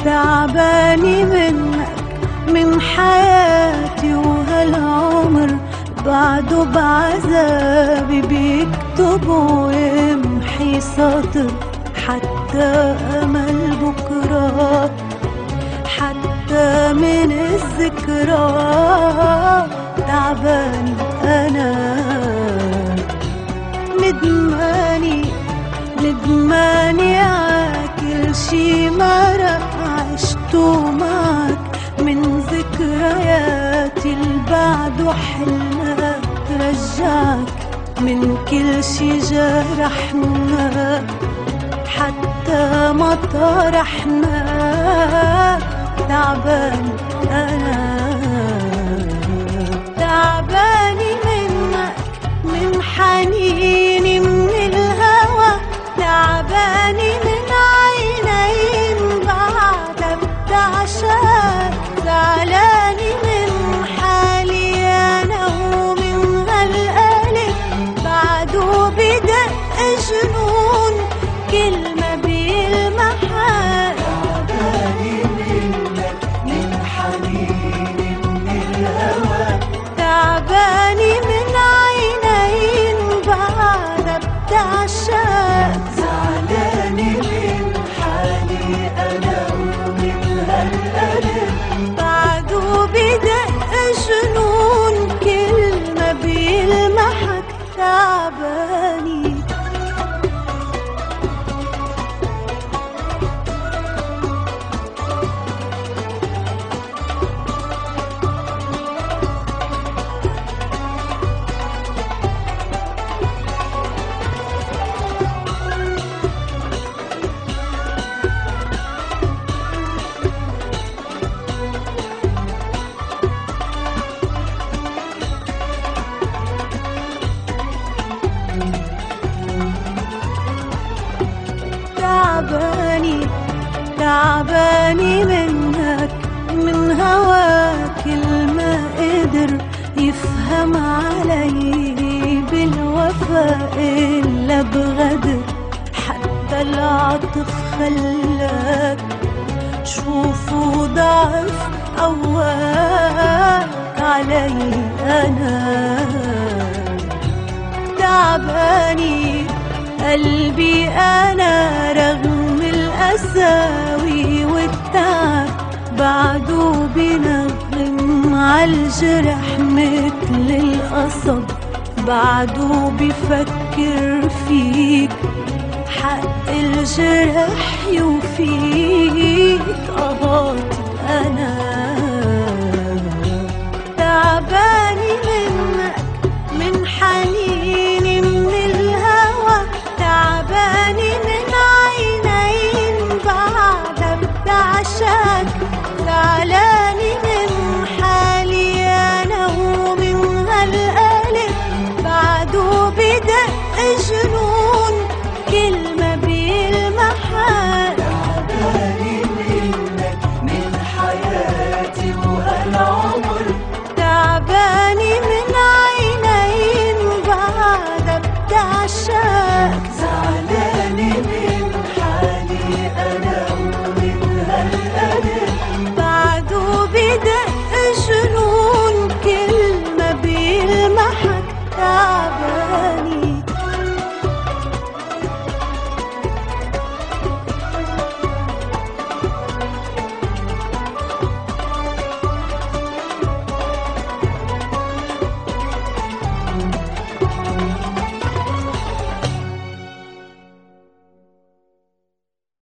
تعباني منك من حياتي، وهالعمر بعده بعذابي بيكتب ويمحي سطر، حتى أمل بكرة، حتى من الذكرى. تعباني أنا، ندماني عاكل شي مرق عشتو معك من ذكرياتي البعد، وحلنا ترجعك من كل شي جرحنا، حتى ما طرحنا. تعباني أنا، تعباني منك من حنيني من الهوى، تعباني من عينين بعدك بتعشاك، زعلاني من حالي أنا ومن هالقلب بعده بدق جنون كل ما بيلمحك. تعباني منك من حنيني من الهوى، تعباني من عينين بعدك بتعشاك، زعلاني من حالي أنا ومن هالقلب بعده بدق جنون كل ما بيلمحك. تعباني تعباني منك من هواك، ما قدر يفهم علي بالوفاء إلا بغدر، حتى العطف خلاك شوفوا ضعف قواك علي أنا. تعباني قلبي أنا رغم القساوي والتعب، بعده بينغم عالجرح مثل القصب، بعده بيفكر فيك حق الجرح يوفيك.